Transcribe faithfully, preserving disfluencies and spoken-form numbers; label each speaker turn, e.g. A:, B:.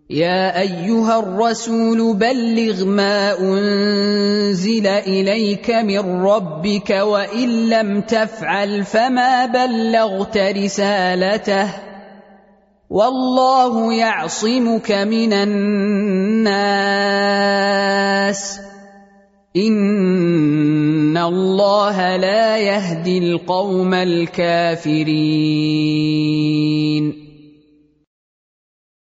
A: يا أيها الرسول بلغ ما أنزل إليك من ربك وإن لم تفعل فما بلغت رسالته والله يعصمك من الناس إن الله لا يهدي القوم الكافرين.